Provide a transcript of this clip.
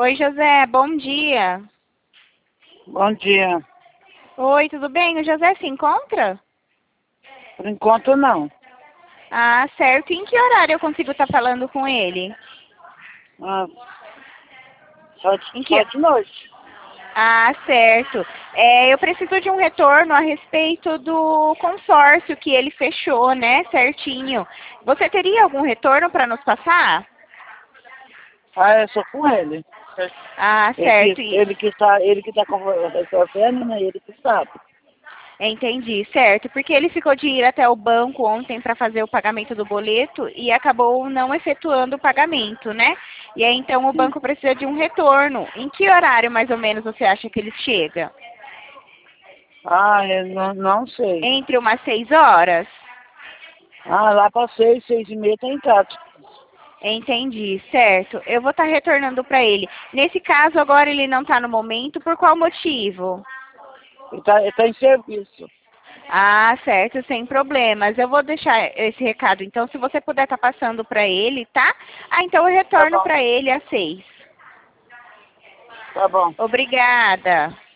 Oi, José, bom dia. Bom dia. Oi, tudo bem? O José se encontra? Por enquanto, não. Ah, certo. Em que horário eu consigo estar falando com ele? Ah, só, Em que... só de noite. Ah, certo. Eu preciso de um retorno a respeito do consórcio que ele fechou, né? Certinho. Você teria algum retorno para nos passar? Ah, é só com ele. Ah, Ele que, certo. ele que tá resolvendo, né? Ele que sabe. Entendi, certo. Porque ele ficou de ir até o banco ontem para fazer o pagamento do boleto e acabou não efetuando o pagamento, né? E aí então o Sim. banco precisa de um retorno. Em que horário mais ou menos você acha que ele chega? Ah, eu não sei. Entre umas 6 horas? Ah, lá para 6, 6h30 tá em casa. Entendi, certo. Eu vou estar retornando para ele. Nesse caso agora ele não está no momento, por qual motivo? Ele tá em serviço. Ah, certo, sem problemas. Eu vou deixar esse recado. Então, se você puder estar passando para ele, tá? Ah, então eu Tá retorno bom, para ele às 6. tá bom. Obrigada.